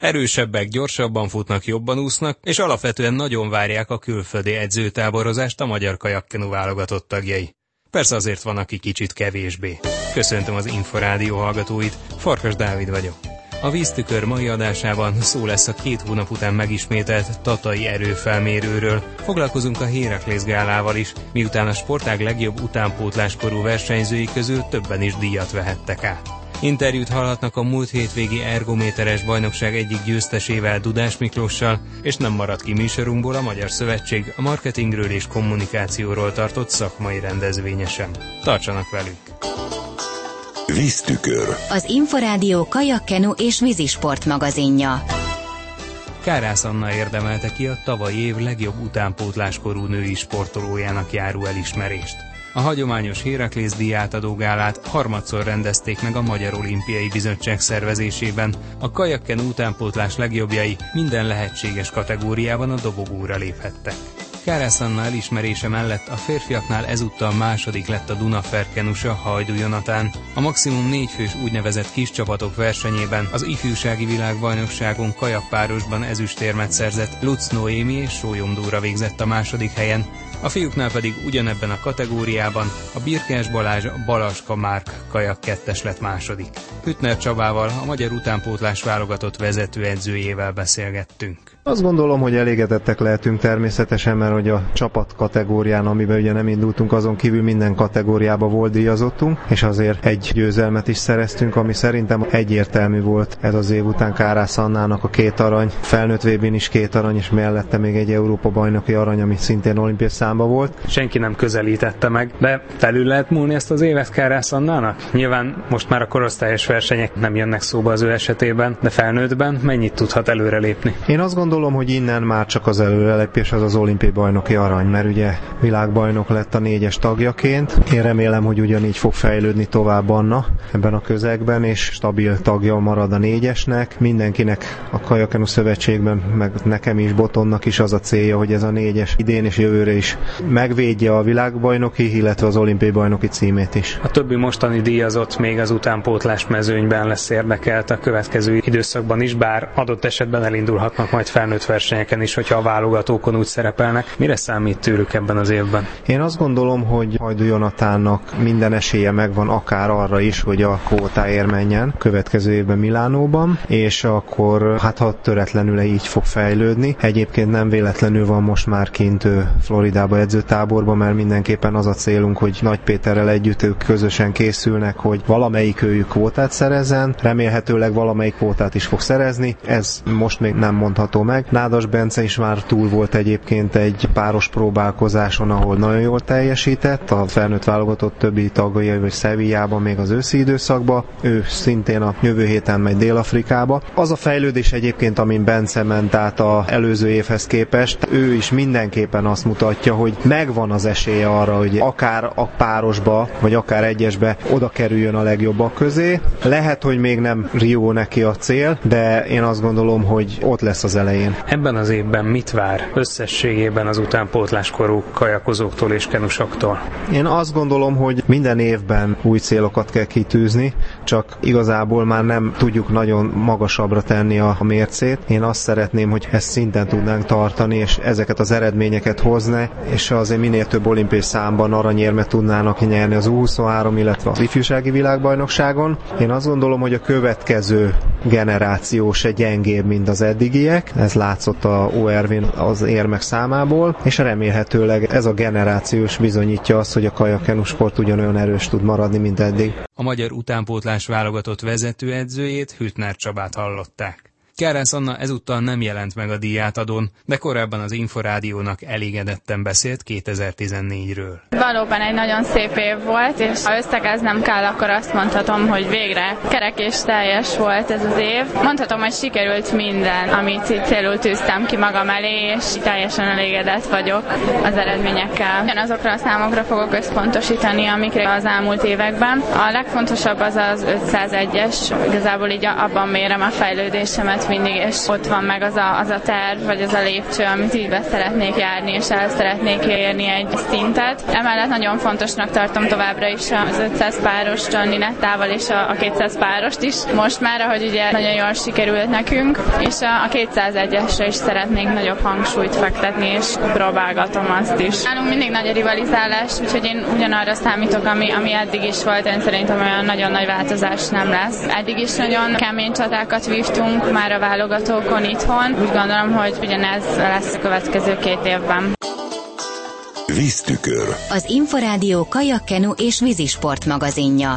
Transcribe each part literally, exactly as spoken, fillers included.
Erősebbek, gyorsabban futnak, jobban úsznak, és alapvetően nagyon várják a külföldi edzőtáborozást a magyar kajakkenu válogatott tagjai. Persze azért van, aki kicsit kevésbé. Köszöntöm az Inforádió hallgatóit, Farkas Dávid vagyok. A Víztükör mai adásában szó lesz a két hónap után megismételt tatai erőfelmérőről. Foglalkozunk a Héraklész gálával is, miután a sportág legjobb utánpótláskorú versenyzői közül többen is díjat vehettek át. Interjút hallhatnak a múlt hétvégi ergométeres bajnokság egyik győztesével, Dudás Miklóssal, és nem maradt ki műsorunkból a Magyar Szövetség a marketingről és kommunikációról tartott szakmai rendezvénye sem. Tartsanak velünk! Víztükör. Az Inforádió kajakkenu és vízisport magazinja. Kárász Anna érdemelte ki a tavalyi év legjobb utánpótláskorú női sportolójának járó elismerést. A hagyományos Héraklész díjátadó gálát harmadszor rendezték meg a Magyar Olimpiai Bizottság szervezésében. A kajakkenu utánpótlás legjobbjai minden lehetséges kategóriában a dobogóra léphettek. Kárász Anna elismerése mellett a férfiaknál ezúttal második lett a Dunaferkenusa, Hajdú Jonatán. A maximum négyfős úgynevezett kis csapatok versenyében az ifjúsági világbajnokságon kajappárosban ezüstérmet szerzett Lutz Noémi és Sólyom Dóra végzett a második helyen. A fiúknál pedig ugyanebben a kategóriában a Birkás Balázs Balaska Márk kajak kettes lett második. Hüttner Csabával, a magyar utánpótlás válogatott vezetőedzőjével beszélgettünk. Azt gondolom, hogy elégedettek lehetünk természetesen, mert hogy a csapat kategórián, amiben ugye nem indultunk, azon kívül minden kategóriában volt díjazottunk, és azért egy győzelmet is szereztünk, ami szerintem egyértelmű volt ez az év után Kárász Annának a két arany, felnőtt vé bén is két arany, és mellette még egy Európa-bajnoki arany, ami szintén olimpiai számba volt. Senki nem közelítette meg, de felül lehet múlni ezt az évet Kárász Annának? Nyilván most már a korosztályos versenyek nem jönnek szóba az ő esetében, de felnőttben mennyit tudhat előrelépni? Én azt gondolom, hogy innen már csak az előrelépés az az olimpiai bajnoki arany, mert ugye világbajnok lett a négyes tagjaként. Én remélem, hogy ugyanígy fog fejlődni tovább Anna ebben a közegben, és stabil tagja marad a négyesnek. Mindenkinek a Kajakkenu Szövetségben, meg nekem is, Botonnak is az a célja, hogy ez a négyes idén és jövőre is megvédje a világbajnoki, illetve az olimpiai bajnoki címét is. A többi mostani díjazott még az utánpótlás mezőnyben lesz érdekelt a következő időszakban is, bár adott esetben elindulhatnak majd felnőtt versenyeken is, hogyha a válogatókon úgy szerepelnek. Mire számít tőlük ebben az évben? Én azt gondolom, hogy Hajdú Jonatánnak minden esélye megvan akár arra is, hogy a kvótáért menjen következő évben Milánóban, és akkor hát ha töretlenül így fog fejlődni. Egyébként nem véletlenül van most már kint Floridába edzőtáborban, mert mindenképpen az a célunk, hogy Nagy Péterrel együtt ők közösen készülnek, hogy valamelyik őjük kvótát szerezzen, remélhetőleg valamelyik kvótát is fog szerezni. Ez most még nem mondható meg. Nádas Bence is már túl volt egyébként egy páros próbálkozáson, ahol nagyon jól teljesített, a felnőtt válogatott többi tagjai vagy Sevillában még az őszi időszakban. Ő szintén a jövő héten megy Dél-Afrikába. Az a fejlődés egyébként, amin Bence ment át az előző évhez képest, ő is mindenképpen azt mutatja, hogy megvan az esélye arra, hogy akár a párosba, vagy akár egyesbe oda kerüljön a legjobbak közé. Lehet, hogy még nem Rio neki a cél, de én azt gondolom, hogy ott lesz az elején. Ebben az évben mit vár összességében az utánpótláskorú kajakozóktól és kenusoktól? Én azt gondolom, hogy minden évben új célokat kell kitűzni, csak igazából már nem tudjuk nagyon magasabbra tenni a mércét. Én azt szeretném, hogy ezt szinten tudnánk tartani, és ezeket az eredményeket hozni, és azért minél több olimpiai számban aranyérmet tudnának nyerni az U huszonhárom, illetve az ifjúsági világbajnokságon. Én azt gondolom, hogy a következő generáció se gyengébb, mint az eddigiek. Ez látszott a o er vén az érmek számából, és remélhetőleg ez a generációs bizonyítja azt, hogy a kajakkenu sport ugyanolyan erős tud maradni, mint eddig. A magyar utánpótlás válogatott vezetőedzőjét, Hüttner Csabát hallották. Kárász Anna ezúttal nem jelent meg a díjátadón, de korábban az Inforádiónak elégedetten beszélt kétezer-tizennégyről. Valóban egy nagyon szép év volt, és ha összegeznem kell, akkor azt mondhatom, hogy végre kerek és teljes volt ez az év. Mondhatom, hogy sikerült minden, amit itt célul tűztem ki magam elé, és teljesen elégedett vagyok az eredményekkel. Ugyanazokra a számokra fogok összpontosítani, amikre az elmúlt években. A legfontosabb az az ötszázegyes, igazából így abban mérem a fejlődésemet mindig, és ott van meg az a, az a terv, vagy az a lépcső, amit így be szeretnék járni, és el szeretnék érni egy szintet. Emellett nagyon fontosnak tartom továbbra is az ötszáz páros Ninettával, és a, a kétszáz párost is. Most már, ahogy ugye nagyon jól sikerült nekünk, és a, a kétszázegyesre is szeretnénk nagyobb hangsúlyt fektetni, és próbálgatom azt is. Nálunk mindig nagy a rivalizálás, úgyhogy én ugyanarra számítok, ami, ami eddig is volt, én szerintem olyan nagyon nagy változás nem lesz. Eddig is nagyon kemény csatákat vívtunk már a válogatókon itthon. Úgy gondolom, hogy ugyanez lesz a következő két évben. Víztükör. Az Inforádió kajakkenu és vízisport magazinja.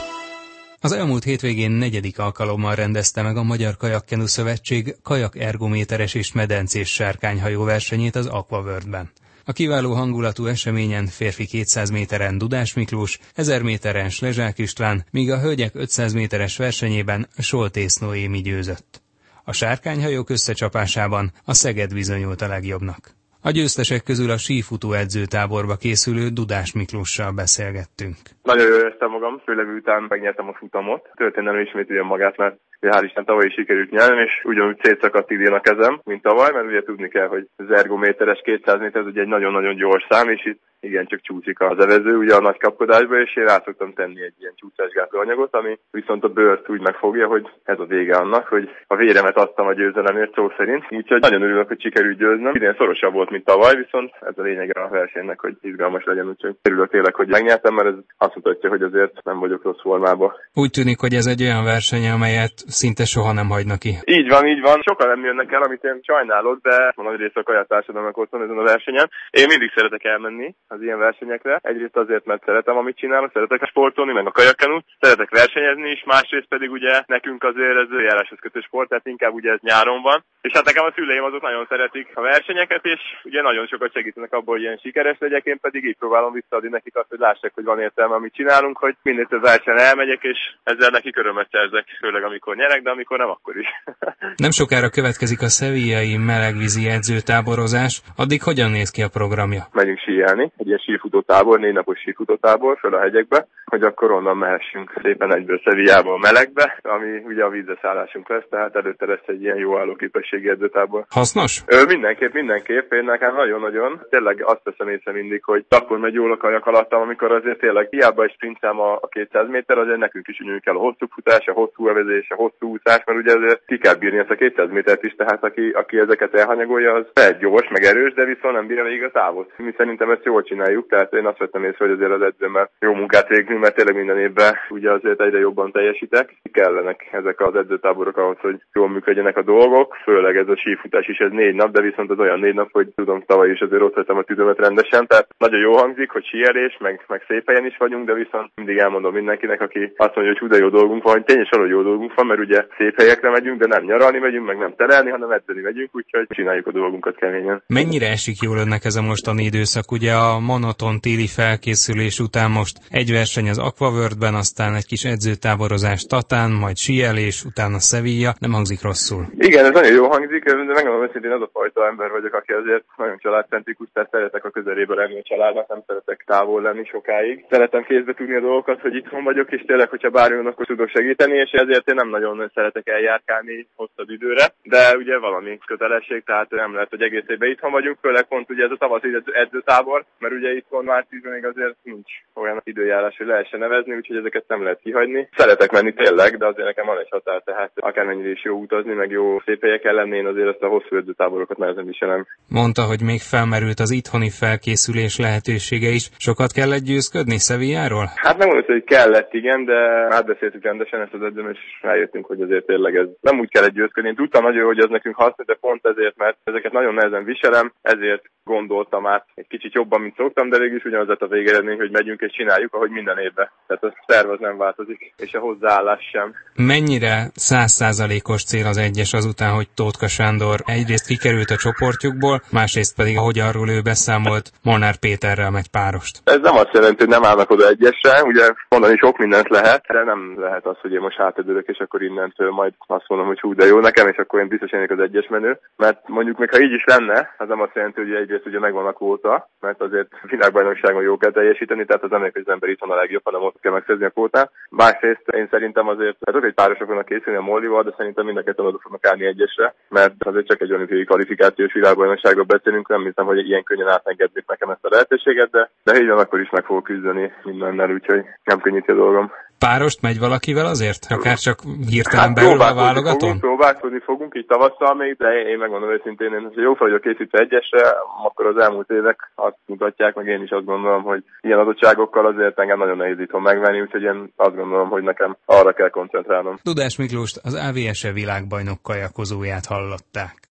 Az elmúlt hétvégén negyedik alkalommal rendezte meg a Magyar Kajakkenu Szövetség kajak-ergométeres és medencés sárkányhajó versenyét az Aquaworld-ben. A kiváló hangulatú eseményen férfi kétszáz méteren Dudás Miklós, ezer méteren Slezsák István, míg a hölgyek ötszáz méteres versenyében Soltész Noémi győzött. A sárkányhajók összecsapásában a Szeged bizonyult a legjobbnak. A győztesek közül a sífutó edzőtáborba készülő Dudás Miklóssal beszélgettünk. Nagyon jól éreztem magam, főleg után megnyertem a futamot. Történelem ismét ugyan magát, mert hál' Isten tavaly is sikerült nyerni, és ugyanúgy szétszakadt idén a kezem, mint tavaly, mert ugye tudni kell, hogy az ergométeres kétszáz méter ez ugye egy nagyon-nagyon gyors szám, és itt igen, csak csúszik az evező ugye a nagy kapkodásba, és én rá szoktam tenni egy ilyen csúszásgátló anyagot, ami viszont a bőrt úgy megfogja, hogy ez a vége annak, hogy a véremet adtam a győzelemért szó szerint. Úgyhogy nagyon örülök, hogy sikerült győznöm. Idén szorosabb volt, mint tavaly, viszont ez a lényege a versenynek, hogy izgalmas legyen, úgyhogy örülök tényleg, hogy megnyertem, mert ez azt mutatja, hogy azért nem vagyok rossz formában. Úgy tűnik, hogy ez egy olyan verseny, amelyet szinte soha nem hagynak ki. Így van, így van. Sokan nem jönnek el, amit én sajnálok, de a nagy része a kajatársadalomnak ott van ezen a versenyen. Én mindig szeretek elmenni az ilyen versenyekre. Egyrészt azért, mert szeretem, amit csinálok, szeretek sportolni, meg a kajakkenut, szeretek versenyezni is, másrészt pedig ugye nekünk azért ez járáshoz kötő sport, tehát inkább ugye ez nyáron van. És hát nekem a szüleim azok nagyon szeretik a versenyeket, és ugye nagyon sokat segítenek abból, hogy ilyen sikeres legyek, én pedig így próbálom visszaadni nekik azt, hogy lássák, hogy van értelme, amit csinálunk, hogy minél több versenyen elmegyek, és ezzel nekik örömet szerzek, főleg amikor nyerek, de amikor nem, akkor is. Nem sokára következik a sevillai melegvízi edzőtáborozás, addig hogyan néz ki a programja? Megyünk síelni, egy ilyen sífutótábor, négy napos sífutótábor föl a hegyekbe, hogy akkor onnan mehessünk szépen egyből Sevillába a melegbe, ami ugye a vízre szállásunk lesz, tehát előtte lesz egy ilyen jó állóképességi edzőtábor. Hasznos? Ö, mindenképp, mindenképp. Én nekem nagyon-nagyon. Tényleg azt teszem észre mindig, hogy akkor megy jól a kajak alattam, amikor azért tényleg hiába is sprintszám a, a kétszáz méter, azért nekünk is ügyünk kell a hosszú futás, a hosszú evezés, a hosszú úszás, mert ugye azért ki kell bírni ezt a kétszáz métert is, tehát aki, aki ezeket elhanyagolja, az egy gyors, meg erős, de viszont nem bírja végig a távot. Mi szerintem ezt jól csináljuk, tehát én azt vettem észre, hogy azért az edzőmmel jó munkát végzünk, mert tényleg minden évben ugye azért egyre jobban teljesítek. Kellenek ezek az edzőtáborok ahhoz, hogy jól működjenek a dolgok, főleg ez a sífutás is, ez négy nap, de viszont az olyan négy nap, hogy tudom, tavaly is azért ott vettem a tüdőmet rendesen, tehát nagyon jó hangzik, hogy síelés, meg, meg szép helyen is vagyunk, de viszont mindig elmondom mindenkinek, aki azt mondja, hogy hú, de jó dolgunk van, hogy tényleg hogy jó dolgunk van, mert ugye szép helyekre megyünk, de nem nyaralni megyünk, meg nem terelni, hanem edzeni megyünk, úgyhogy csináljuk a dolgunkat keményen. Mennyire esik jól önnek ez a mostani időszak? Ugye a monoton téli felkészülés után most egy verseny az Aquaworld-ben, aztán egy kis edzőtáborozás Tatán, majd síelés, utána Sevilla, nem hangzik rosszul. Igen, ez nagyon jó hangzik, de megmondom őszintén, az a fajta ember vagyok, aki azért nagyon családcentrikus, tehát szeretek a közelébe lenni a családnak, nem szeretek távol lenni sokáig. Szeretem kézbe tudni a dolgokat, hogy itthon vagyok, és tényleg, hogyha bármi van, akkor tudok segíteni, és ezért én nem nagyon szeretek eljárkálni hosszabb időre, de ugye valami kötelesség, tehát nem lehet, hogy egész évben itthon vagyunk, főleg pont ugye ez a tavaszi edzőtábor, mert ugye itthon márciusban még azért nincs olyan időjárás, hogy lehessen nevezni, úgyhogy ezeket nem lehet kihagyni. Szeretek menni tényleg, de azért nekem van egy határ, tehát akármennyire is jó utazni, meg jó szép helyeken lenni, én azért ezt a hosszú edzőtáborokat nehezen viselem. Mondta, hogy még felmerült az itthoni felkészülés lehetősége is. Sokat kellett győzködni Sevilláról? Hát nem mondom, hogy kellett, igen, de átbeszéltük rendesen ezt az edzőm, és rájöttünk, hogy azért tényleg ez nem úgy kellett győzködni. Én tudtam nagyon, hogy ez nekünk hasznos, de pont ezért, mert ezeket nagyon nehezen viselem, ezért gondoltam át egy kicsit jobban, mint szoktam, de végül is ugyanaz lett a végeredmény, hogy megyünk és csináljuk, ahogy minden évben. Tehát a szerv az nem változik, és a hozzáállás sem. Mennyire száz százalékos cél az egyes azután, hogy Lótka Sándor egyrészt kikerült a csoportjukból, másrészt pedig, ahogy arról ő beszámolt, Molnár Péterrel megy párost. Ez nem azt jelenti, hogy nem állnak oda egyesre, ugye mondani sok mindent lehet, de nem lehet az, hogy én most hátedőlök, és akkor innentől majd azt mondom, hogy hú, de jó nekem, és akkor én biztos lennék az egyes menő. Mert mondjuk még ha így is lenne, az nem azt jelenti, hogy egyrészt ugye megvan a kvóta, mert azért világbajnokságon jó kell teljesíteni, tehát az nem hogy az ember itt van a legjobb, hanem ott kell megszerzni a kvótát. Másrészt én szerintem azért, hát egy párosok fognak készülni a Mollival, de szerintem mind a ketten oda fognak állni egyesre, mert azért csak egy olimpiai kvalifikációs világbajnokságról beszélünk, nem hiszem, hogy ilyen könnyen átengednék nekem ezt a lehetőséget, de, de így van, akkor is meg fogok küzdeni mindennel, úgyhogy nem könnyíti a dolgom. Párost megy valakivel azért? Akár csak hirtelen hát belül a válogatón? Fogunk, próbálkozni fogunk így tavasszal még, de én megmondom őszintén, én jó fel vagyok készítve egyesre, akkor az elmúlt évek azt mutatják, meg én is azt gondolom, hogy ilyen adottságokkal azért engem nagyon nehéz itthon megvenni, úgyhogy én azt gondolom, hogy nekem arra kell koncentrálnom. Dudás Miklóst, az á vé es e világbajnok kajakozóját hallották.